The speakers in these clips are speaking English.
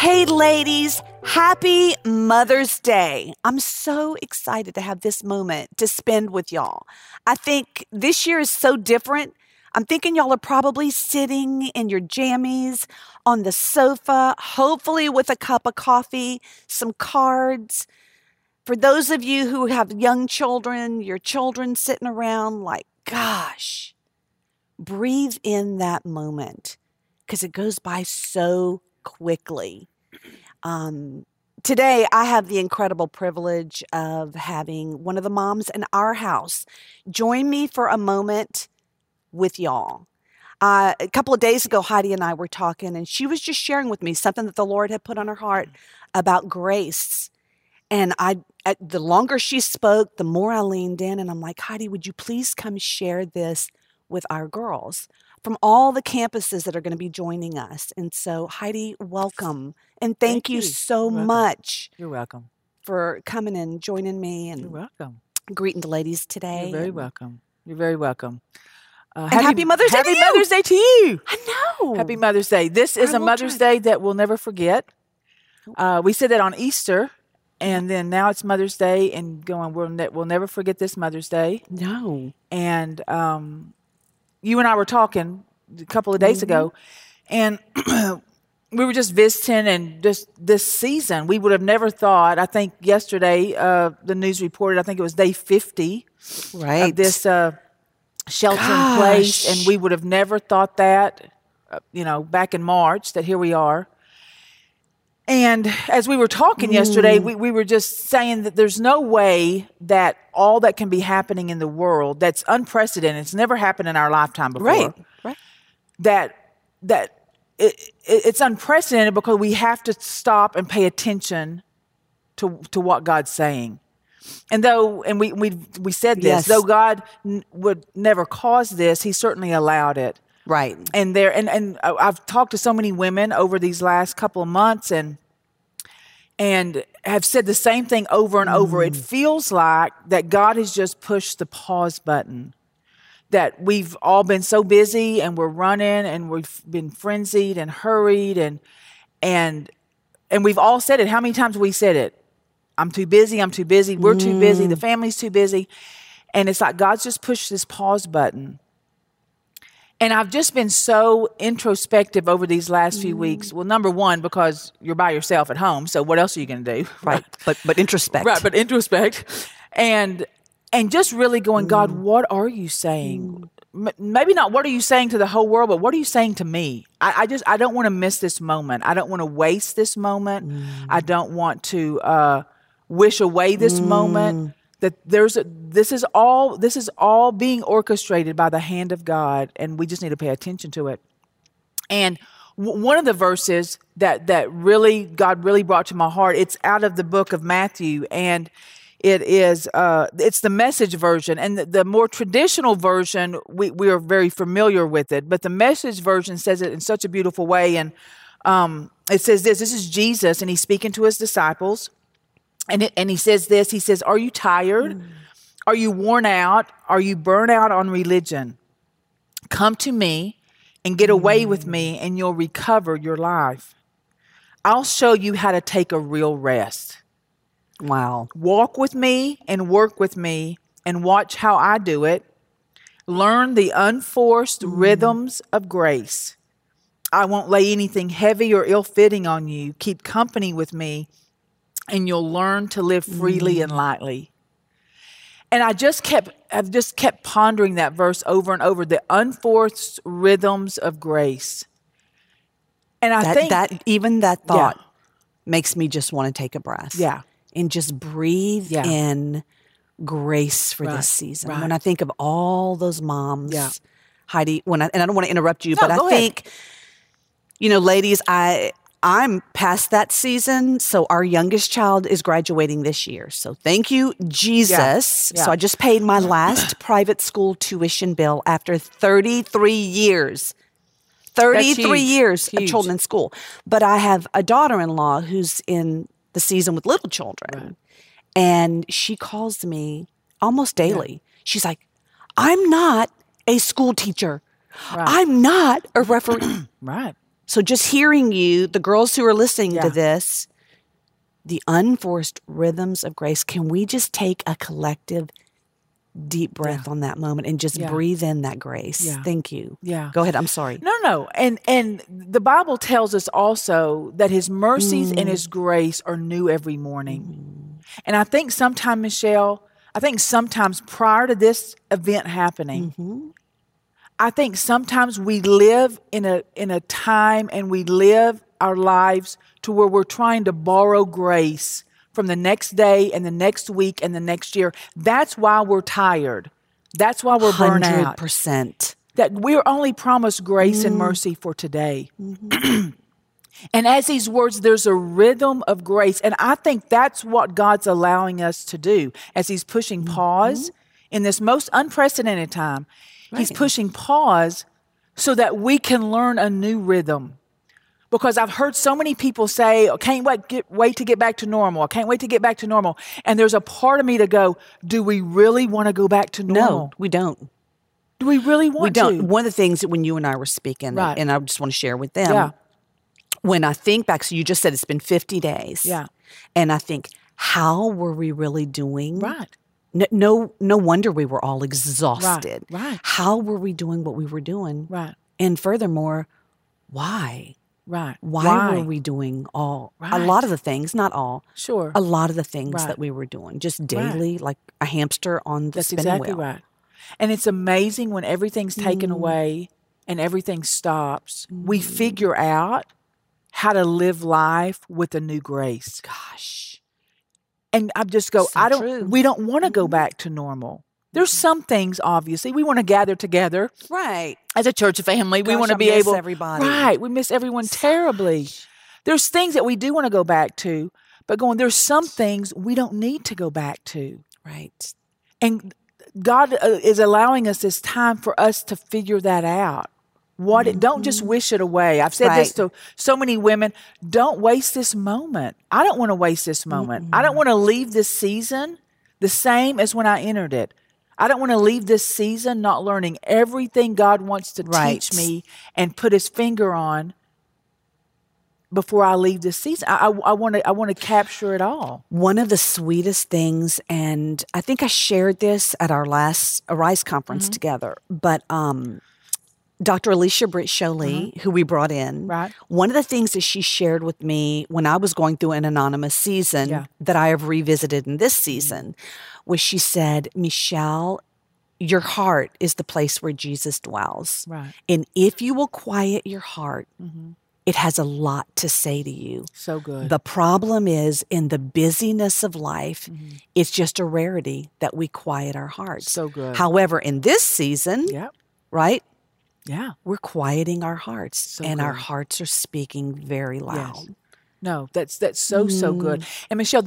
Hey, ladies, happy Mother's Day. I'm so excited to have this moment to spend with y'all. I think this year is so different. I'm thinking y'all are probably sitting in your jammies on the sofa, hopefully with a cup of coffee, some cards. For those of you who have young children, your children sitting around like, gosh, breathe in that moment because it goes by so quickly. Today, I have the incredible privilege of having one of the moms in our house join me for a moment with y'all. A couple of days ago, Heidi and I were talking, and she was just sharing with me something that the Lord had put on her heart about grace. And the longer she spoke, the more I leaned in, and I'm like, Heidi, would you please come share this with our girls from all the campuses that are going to be joining us? And so, Heidi, welcome. And thank you so much. You're welcome. For coming and joining me and You're welcome. Greeting the ladies today. You're very welcome. You're very welcome. And happy Mother's Day to you. Happy Mother's Day to you. I know. Happy Mother's Day. This is a Mother's Day that we'll never forget. We said that on Easter, and then now it's Mother's Day, and we'll never forget this Mother's Day. No. And you and I were talking a couple of days ago, and we were just visiting, and just this season, we would have never thought. I think yesterday, the news reported, I think it was day 50 of this shelter in place, and we would have never thought that, back in March, that here we are. And as we were talking yesterday, we were just saying that there's no way that all that can be happening in the world that's unprecedented, it's never happened in our lifetime before. Right. That it's unprecedented because we have to stop and pay attention to what God's saying. And we said this, though God would never cause this, He certainly allowed it. Right. And I've talked to so many women over these last couple of months and have said the same thing over and over. It feels like that God has just pushed the pause button. That we've all been so busy and we're running and we've been frenzied and hurried and we've all said it. How many times have we said it? I'm too busy. We're too busy. The family's too busy. And it's like God's just pushed this pause button. And I've just been so introspective over these last few weeks. Well, number one, because you're by yourself at home. So what else are you going to do? Right. But introspect. Right. But introspect. And just really going, God, what are you saying? Maybe not what are you saying to the whole world, but what are you saying to me? I don't want to miss this moment. I don't want to waste this moment. I don't want to wish away this moment. That this is all being orchestrated by the hand of God, and we just need to pay attention to it. And one of the verses that really God really brought to my heart, it's out of the book of Matthew, and it is it's the Message version, and the more traditional version we are very familiar with it, but the Message version says it in such a beautiful way, and it says this is Jesus, and He's speaking to His disciples. And he says this, he says, are you tired? Are you worn out? Are you burnt out on religion? Come to me and get away with me and you'll recover your life. I'll show you how to take a real rest. Wow. Walk with me and work with me and watch how I do it. Learn the unforced rhythms of grace. I won't lay anything heavy or ill-fitting on you. Keep company with me. And you'll learn to live freely and lightly. And I've just kept pondering that verse over and over, the unforced rhythms of grace. And I think that thought makes me just want to take a breath. Yeah. And just breathe in grace for this season. Right. When I think of all those moms, Heidi, and I don't want to interrupt you, but I think, ladies, I'm past that season, so our youngest child is graduating this year. So thank you, Jesus. Yeah. So I just paid my last private school tuition bill after 33 years. 33 years of children in school. But I have a daughter-in-law who's in the season with little children. Right. And she calls me almost daily. Yeah. She's like, I'm not a school teacher. Right. I'm not a referee. Right. So just hearing you, the girls who are listening to this, the unforced rhythms of grace, can we just take a collective deep breath on that moment and just breathe in that grace? Yeah. Thank you. Yeah. Go ahead. I'm sorry. No. And the Bible tells us also that his mercies and his grace are new every morning. And I think sometimes, Michelle, sometimes prior to this event happening, I think sometimes we live in a time and we live our lives to where we're trying to borrow grace from the next day and the next week and the next year. That's why we're tired. That's why we're burnt out. 100%. That we're only promised grace and mercy for today. And as these words, there's a rhythm of grace. And I think that's what God's allowing us to do as he's pushing pause in this most unprecedented time. Right. He's pushing pause so that we can learn a new rhythm. Because I've heard so many people say, oh, can't wait to get back to normal. I can't wait to get back to normal. And there's a part of me to go, do we really want to go back to normal? No, we don't. Do we really want to? We don't. One of the things that when you and I were speaking, and I just want to share with them, when I think back, so you just said it's been 50 days. Yeah. And I think, how were we really doing? Right. No wonder we were all exhausted. Right. How were we doing what we were doing? Right. And furthermore, why? Right. Why were we doing a lot of the things, not all. Sure. A lot of the things that we were doing, just daily, like a hamster on the spinning wheel. That's exactly right. And it's amazing when everything's taken away and everything stops, we figure out how to live life with a new grace. Gosh. And I just go, we don't want to go back to normal. There's some things, obviously, we want to gather together. Right. As a church family, we want to be able. Everybody. Right. We miss everyone terribly. There's things that we do want to go back to, but there's some things we don't need to go back to. Right. And God is allowing us this time for us to figure that out. Don't just wish it away. I've said this to so many women. Don't waste this moment. I don't want to waste this moment. I don't want to leave this season the same as when I entered it. I don't want to leave this season not learning everything God wants to teach me and put his finger on before I leave this season. I want to capture it all. One of the sweetest things, and I think I shared this at our last Arise conference together, but Dr. Alicia Britt Jolie, who we brought in, one of the things that she shared with me when I was going through an anonymous season that I have revisited in this season was she said, Michelle, your heart is the place where Jesus dwells. Right. And if you will quiet your heart, it has a lot to say to you. So good. The problem is in the busyness of life, it's just a rarity that we quiet our hearts. So good. However, in this season, right? Yeah. We're quieting our hearts, so and good. our hearts are speaking very loud. Yes. No, that's so good. And Michelle,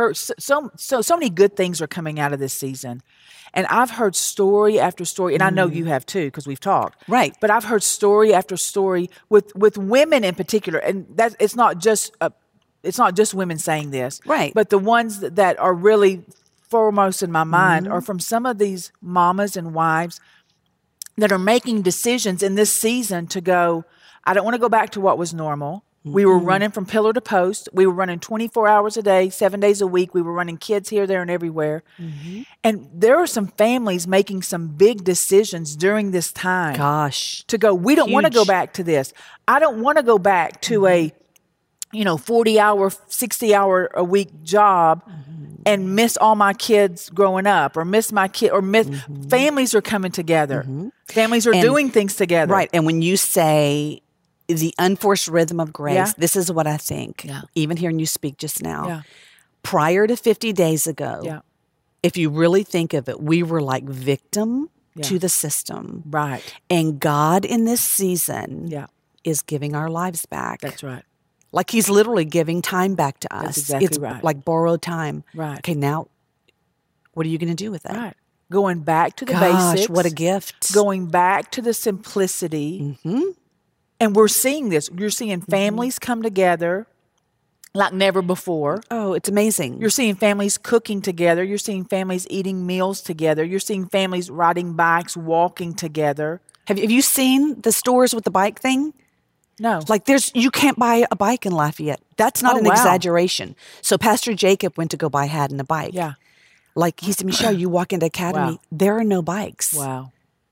so many good things are coming out of this season. And I've heard story after story, and I know you have too, because we've talked. Right. But I've heard story after story with women in particular, and that it's not just women saying this. Right. But the ones that are really foremost in my mind are from some of these mamas and wives that are making decisions in this season to go, I don't want to go back to what was normal. We were running from pillar to post. We were running 24 hours a day, 7 days a week. We were running kids here, there, and everywhere. And there are some families making some big decisions during this time. Gosh. To go, we don't want to go back to this. I don't want to go back to a 40-hour, 60-hour a week job and miss all my kids growing up, or miss my kid, or miss families are coming together. Families are doing things together. Right. And when you say the unforced rhythm of grace, this is what I think. Even hearing you speak just now. Prior to 50 days ago, if you really think of it, we were like victim to the system. Right. And God in this season is giving our lives back. That's right. Like he's literally giving time back to us. That's exactly it's right. like borrowed time. Right. Okay, now what are you going to do with that? Right. Going back to the basics. What a gift. Going back to the simplicity. And we're seeing this. You're seeing families come together like never before. Oh, it's amazing. You're seeing families cooking together. You're seeing families eating meals together. You're seeing families riding bikes, walking together. Have you seen the stores with the bike thing? No. Like you can't buy a bike in Lafayette. That's not an exaggeration. So Pastor Jacob went to go buy Haddon a bike. Yeah. Like he said, Michelle, you walk into Academy, there are no bikes. Wow.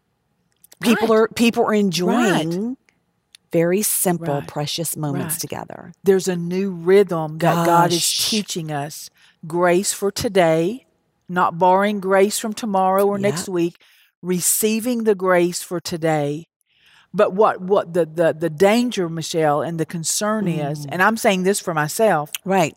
People are enjoying very simple, precious moments together. There's a new rhythm that God is teaching us. Grace for today, not borrowing grace from tomorrow or next week, receiving the grace for today. But what the danger, Michelle, and the concern is, and I'm saying this for myself, right,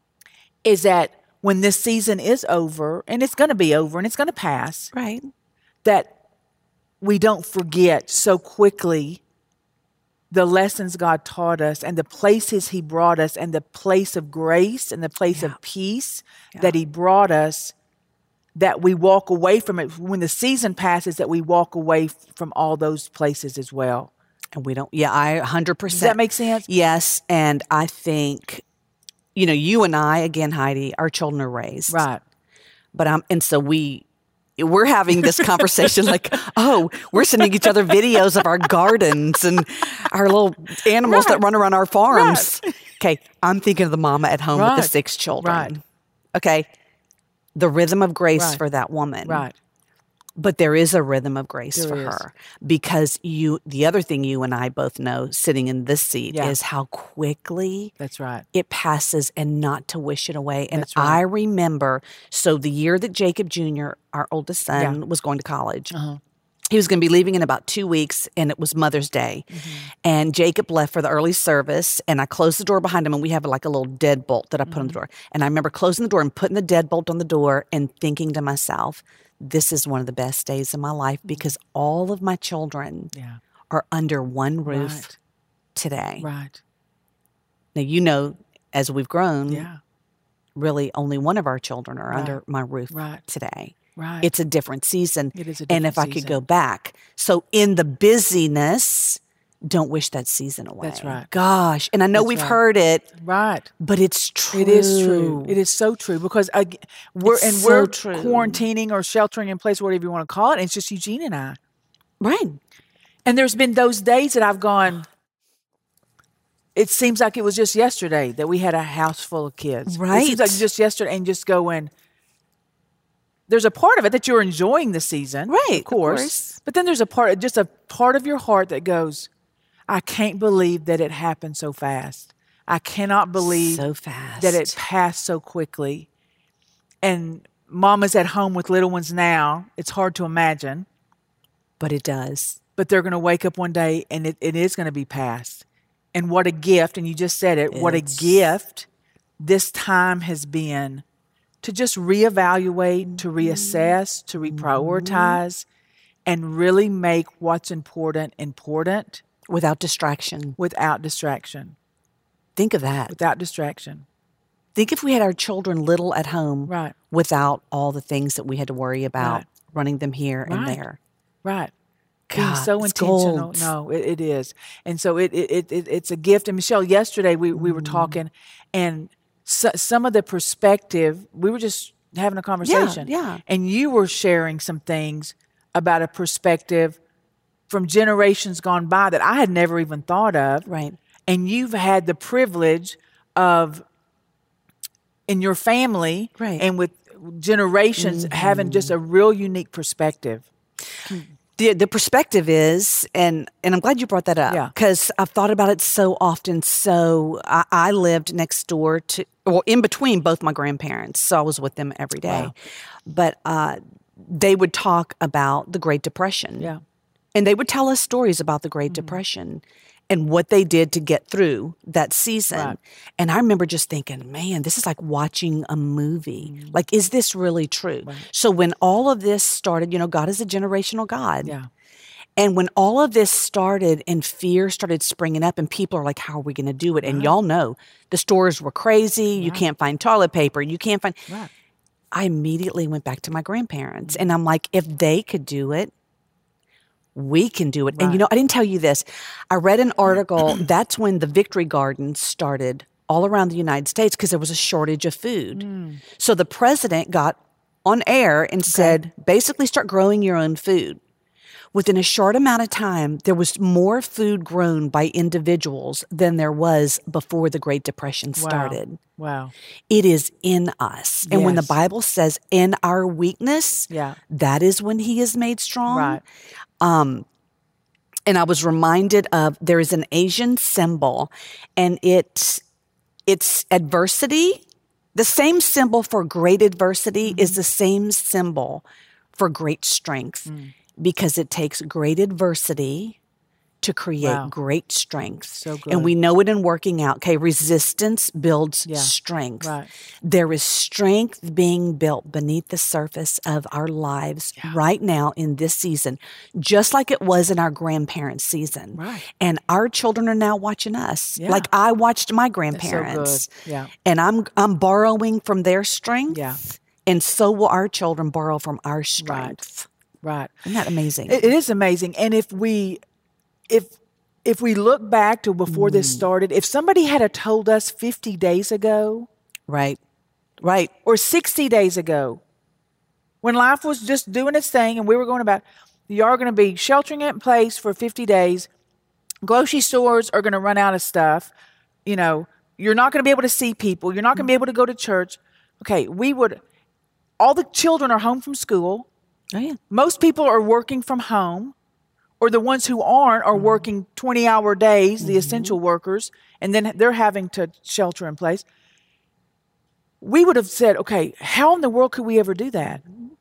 is that when this season is over, and it's going to be over and it's going to pass, right, that we don't forget so quickly the lessons God taught us and the places he brought us and the place of grace and the place of peace that he brought us, that we walk away from it. When the season passes, that we walk away from all those places as well. And we don't, I 100%. Does that make sense? Yes. And I think, you and I, again, Heidi, our children are raised. Right. But and so we're having this conversation like, we're sending each other videos of our gardens and our little animals that run around our farms. Right. Okay, I'm thinking of the mama at home with the 6 children. Right. Okay, the rhythm of grace for that woman. Right. But there is a rhythm of grace for her, because the other thing you and I both know sitting in this seat is how quickly it passes, and not to wish it away. And I remember, so the year that Jacob Jr., our oldest son, was going to college, he was going to be leaving in about 2 weeks, and it was Mother's Day. And Jacob left for the early service, and I closed the door behind him, and we have like a little deadbolt that I put on the door. And I remember closing the door and putting the deadbolt on the door and thinking to myself, this is one of the best days of my life, because all of my children are under one roof today. Right. Now, as we've grown, really only one of our children are under my roof today. Right. It's a different season. It is a different And if I could go back. So in the busyness, don't wish that season away. That's right. Gosh. And I know we've heard it. Right. But it's true. It is true. It is so true, because we're quarantining or sheltering in place, whatever you want to call it. And it's just Eugene and I. Right. And there's been those days that I've gone, it seems like it was just yesterday that we had a house full of kids. Right. It seems like just yesterday, and just going, there's a part of it that you're enjoying the season. Right. Of course. But then there's a part of your heart that goes, I can't believe that it happened so fast. I cannot believe that it passed so quickly. And mama's at home with little ones now. It's hard to imagine. But it does. But they're going to wake up one day and it is going to be past. And what a gift, and you just said it, what a gift this time has been to just reevaluate, to reassess, to reprioritize, and really make what's important. Without distraction. Think of that. Without distraction. Think if we had our children little at home without all the things that we had to worry about, running them here and there. Right. God, being so intentional. Gold. No, it is. And so it's a gift. And Michelle, yesterday we were talking, and some of the perspective, we were just having a conversation. Yeah. And you were sharing some things about a perspective from generations gone by that I had never even thought of. Right. And you've had the privilege of, in your family and with generations, having just a real unique perspective. The perspective is, and I'm glad you brought that up, because I've thought about it so often. So I lived next door to, well, in between both my grandparents, so I was with them every day. Wow. But they would talk about the Great Depression. Yeah. And they would tell us stories about the Great Depression and what they did to get through that season. Right. And I remember just thinking, man, this is like watching a movie. Like, is this really true? Right. So when all of this started, God is a generational God. Yeah. And when all of this started and fear started springing up and people are like, how are we going to do it? And y'all know the stores were crazy. You can't find toilet paper. You can't find. Right. I immediately went back to my grandparents and I'm like, if they could do it, we can do it. Right. And I didn't tell you this. I read an article. That's when the Victory Gardens started all around the United States because there was a shortage of food. So the president got on air and said, basically start growing your own food. Within a short amount of time, there was more food grown by individuals than there was before the Great Depression started. Wow. It is in us. And when the Bible says in our weakness, that is when he is made strong. Right. And I was reminded of, there is an Asian symbol, and it's adversity. The same symbol for great adversity is the same symbol for great strength, because it takes great adversity to create great strength. So good. And we know it in working out. Okay, resistance builds strength. Right. There is strength being built beneath the surface of our lives right now in this season, just like it was in our grandparents' season. Right. And our children are now watching us. Yeah. Like I watched my grandparents. That's so good. Yeah. And I'm borrowing from their strength. Yeah. And so will our children borrow from our strength. Right. Isn't that amazing? It is amazing. And if we look back to before this started, if somebody had have told us 50 days ago, right, or 60 days ago, when life was just doing its thing and we were going about, you are going to be sheltering in place for 50 days, grocery stores are going to run out of stuff, you're not going to be able to see people, you're not going to be able to go to church. Okay, all the children are home from school. Oh, yeah. Most people are working from home. Or the ones who aren't are working 20-hour days, the essential workers, and then they're having to shelter in place. We would have said, okay, how in the world could we ever do that?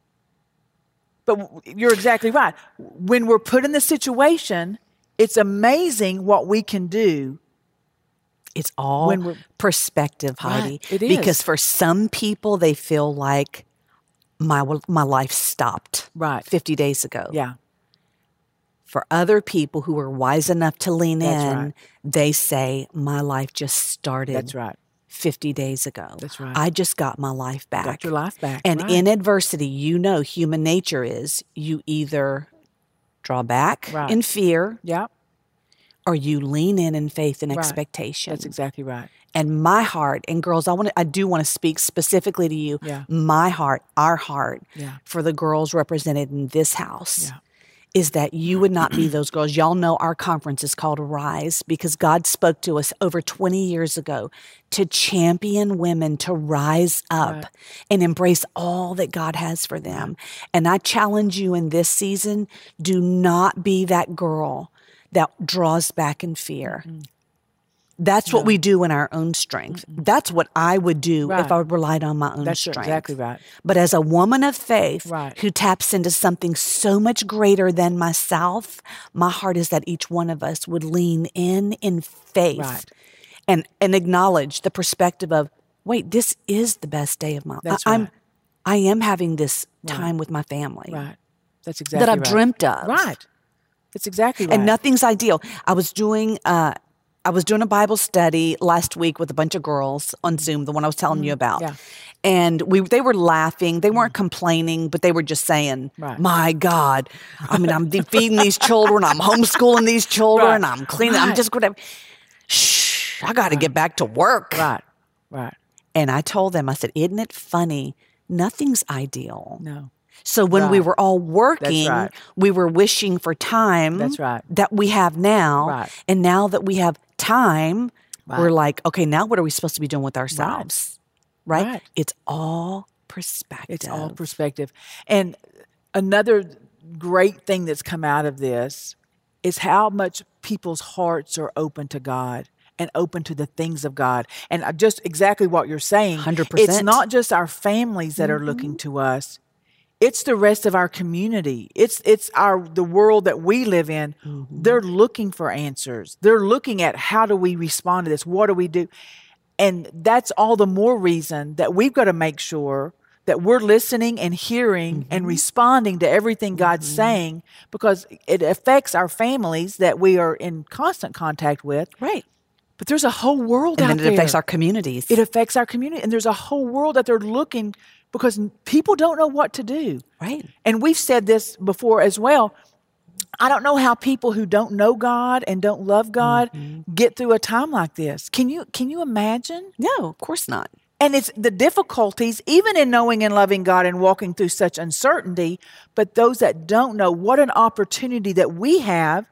But you're exactly right. When we're put in the situation, it's amazing what we can do. It's all perspective, Heidi. Right, it is. Because for some people, they feel like my life stopped 50 days ago. Yeah. For other people who are wise enough to lean in, they say, my life just started. That's right. 50 days ago. That's right. I just got my life back. Got your life back. And in adversity, human nature is you either draw back in fear, or you lean in faith and expectation. That's exactly right. And my heart, and girls, I do want to speak specifically to you. Yeah. My heart, our heart, for the girls represented in this house. Is that you would not be those girls. Y'all know our conference is called Arise because God spoke to us over 20 years ago to champion women to rise up and embrace all that God has for them. And I challenge you in this season, do not be that girl that draws back in fear. That's what we do in our own strength. That's what I would do if I relied on my own strength. That's exactly right. But as a woman of faith who taps into something so much greater than myself, my heart is that each one of us would lean in faith and acknowledge the perspective of, wait, this is the best day of my life. I am having this time with my family. Right. That's exactly that I've dreamt of. Right. That's exactly right. And nothing's ideal. I was doing a Bible study last week with a bunch of girls on Zoom, the one I was telling you about. Yeah. And they were laughing. They weren't complaining, but they were just saying, my God, I'm feeding these children. I'm homeschooling these children. I'm cleaning. I'm just going to, I got to get back to work. Right. And I told them, I said, isn't it funny? Nothing's ideal. No. So when we were all working, we were wishing for time that we have now. Right. And now that we have time, we're like, okay, now what are we supposed to be doing with ourselves? Right? It's all perspective. It's all perspective. And another great thing that's come out of this is how much people's hearts are open to God and open to the things of God. And just exactly what you're saying. 100%. It's not just our families that are looking to us. It's the rest of our community. It's the world that we live in. They're looking for answers. They're looking at how do we respond to this? What do we do? And that's all the more reason that we've got to make sure that we're listening and hearing and responding to everything God's saying, because it affects our families that we are in constant contact with. Right. But there's a whole world out there. And then it affects our communities. It affects our community. And there's a whole world that they're looking, because people don't know what to do. Right. And we've said this before as well. I don't know how people who don't know God and don't love God get through a time like this. Can you imagine? No, of course not. And it's the difficulties, even in knowing and loving God and walking through such uncertainty. But those that don't know, what an opportunity that we have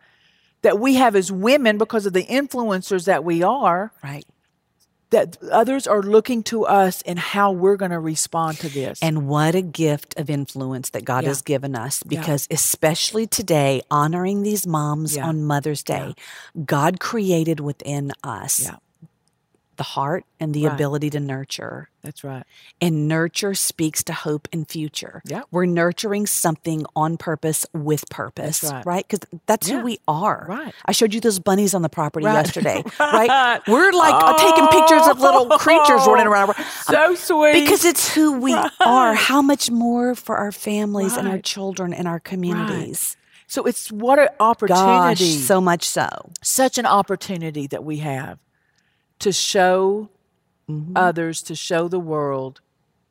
as women because of the influencers that we are. Right. That others are looking to us and how we're going to respond to this. And what a gift of influence that God has given us, because especially today, honoring these moms on Mother's Day, God created within us the heart and the ability to nurture. That's right. And nurture speaks to hope and future. Yeah. We're nurturing something on purpose with purpose, That's right? Because that's who we are. Right. I showed you those bunnies on the property yesterday, right? We're like taking pictures of little creatures running around. So sweet. Because it's who we are. How much more for our families and our children and our communities. Right. So it's what an opportunity. Gosh, so much so. Such an opportunity that we have to show others, to show the world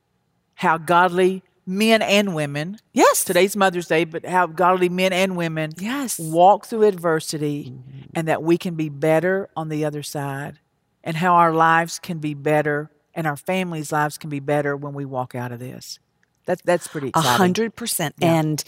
how godly men and women, today's Mother's Day, but how godly men and women walk through adversity and that we can be better on the other side, and how our lives can be better and our families' lives can be better when we walk out of this. That's pretty exciting. 100%. And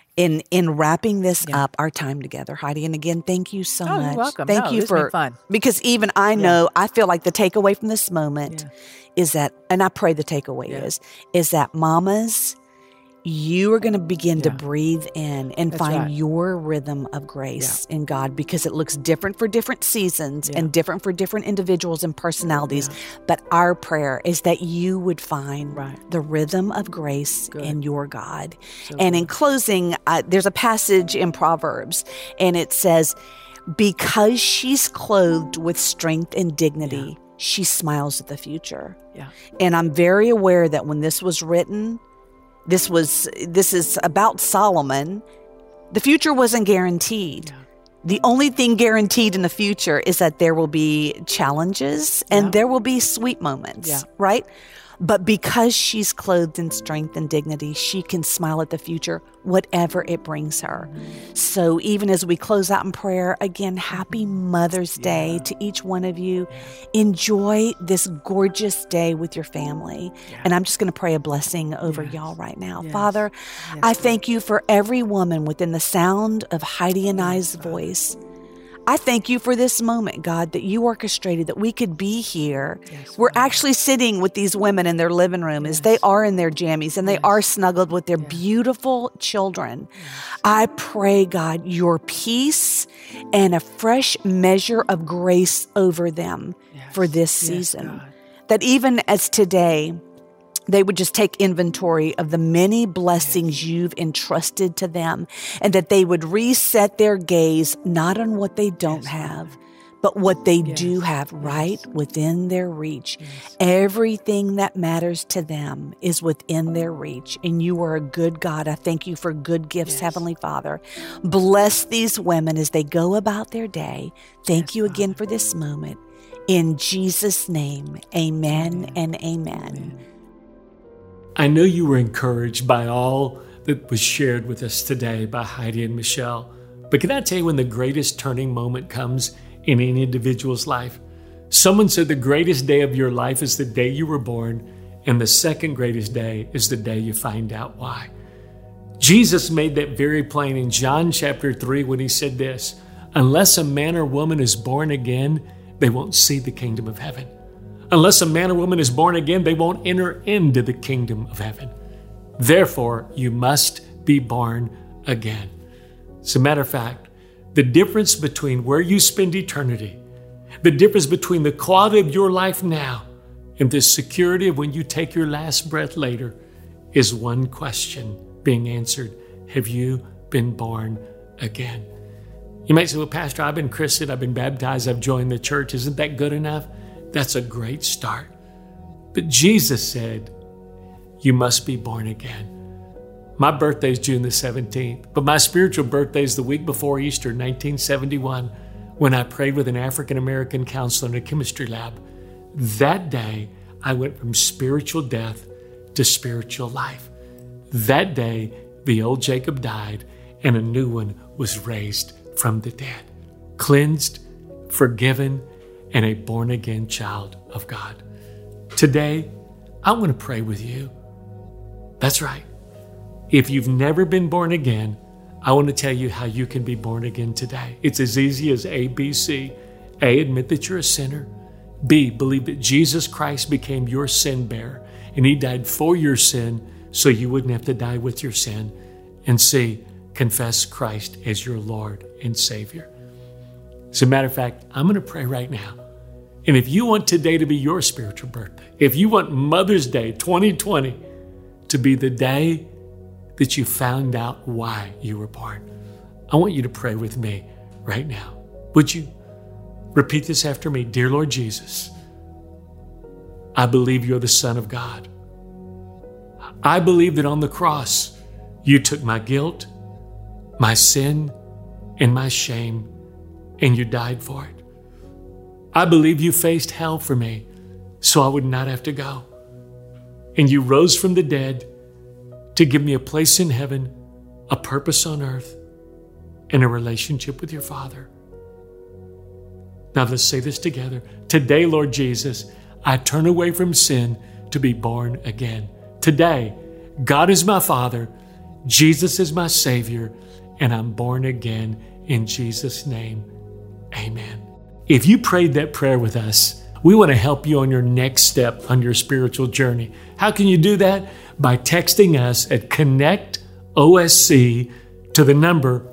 in wrapping this up, our time together, Heidi, and again, thank you so much. You're welcome. Thank you for fun. Because even I know, I feel like the takeaway from this moment is that, and I pray the takeaway is that mamas, you are going to begin to breathe in and find your rhythm of grace in God, because it looks different for different seasons and different for different individuals and personalities. But our prayer is that you would find the rhythm of grace in your God. And in closing, there's a passage in Proverbs, and it says, because she's clothed with strength and dignity, she smiles at the future. And I'm very aware that when this was written, this is about Solomon. The future wasn't guaranteed. The only thing guaranteed in the future is that there will be challenges and there will be sweet moments, right? But because she's clothed in strength and dignity, she can smile at the future, whatever it brings her. So even as we close out in prayer, again, happy Mother's Day to each one of you. Enjoy this gorgeous day with your family. And I'm just going to pray a blessing over y'all right now. Father, I thank you for every woman within the sound of Heidi and I's voice. I thank you for this moment, God, that you orchestrated that we could be here. We're actually sitting with these women in their living room as they are in their jammies and they are snuggled with their beautiful children. I pray, God, your peace and a fresh measure of grace over them for this season. That even as today, they would just take inventory of the many blessings you've entrusted to them, and that they would reset their gaze not on what they don't have, but what they do have right within their reach. Everything that matters to them is within their reach, and you are a good God. I thank you for good gifts, Heavenly Father. Bless these women as they go about their day. Thank you again for this moment. In Jesus' name, amen and amen. I know you were encouraged by all that was shared with us today by Heidi and Michelle. But can I tell you when the greatest turning moment comes in any individual's life? Someone said the greatest day of your life is the day you were born, and the second greatest day is the day you find out why. Jesus made that very plain in John chapter 3 when he said this, unless a man or woman is born again, they won't see the kingdom of heaven. Unless a man or woman is born again, they won't enter into the kingdom of heaven. Therefore, you must be born again. As a matter of fact, the difference between where you spend eternity, the difference between the quality of your life now and the security of when you take your last breath later is one question being answered. Have you been born again? You might say, well, Pastor, I've been christened, I've been baptized, I've joined the church. Isn't that good enough? That's a great start. But Jesus said, you must be born again. My birthday is June the 17th, but my spiritual birthday is the week before Easter, 1971, when I prayed with an African-American counselor in a chemistry lab. That day, I went from spiritual death to spiritual life. That day, the old Jacob died and a new one was raised from the dead, cleansed, forgiven, and a born-again child of God. Today, I want to pray with you. That's right. If you've never been born again, I want to tell you how you can be born again today. It's as easy as A, B, C. A, admit that you're a sinner. B, believe that Jesus Christ became your sin bearer and He died for your sin so you wouldn't have to die with your sin. And C, confess Christ as your Lord and Savior. As a matter of fact, I'm going to pray right now. And if you want today to be your spiritual birthday, if you want Mother's Day 2020 to be the day that you found out why you were born, I want you to pray with me right now. Would you repeat this after me? Dear Lord Jesus, I believe you're the Son of God. I believe that on the cross, you took my guilt, my sin, and my shame, and you died for it. I believe you faced hell for me so I would not have to go. And you rose from the dead to give me a place in heaven, a purpose on earth, and a relationship with your Father. Now let's say this together. Today, Lord Jesus, I turn away from sin to be born again. Today, God is my Father, Jesus is my Savior, and I'm born again in Jesus' name. Amen. If you prayed that prayer with us, we want to help you on your next step on your spiritual journey. How can you do that? By texting us at Connect OSC to the number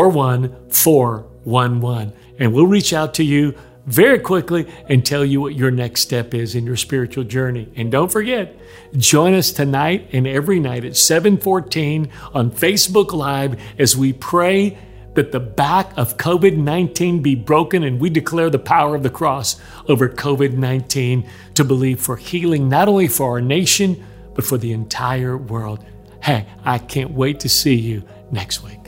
41411. And we'll reach out to you very quickly and tell you what your next step is in your spiritual journey. And don't forget, join us tonight and every night at 7:14 on Facebook Live as we pray that the back of COVID-19 be broken and we declare the power of the cross over COVID-19 to believe for healing, not only for our nation, but for the entire world. Hey, I can't wait to see you next week.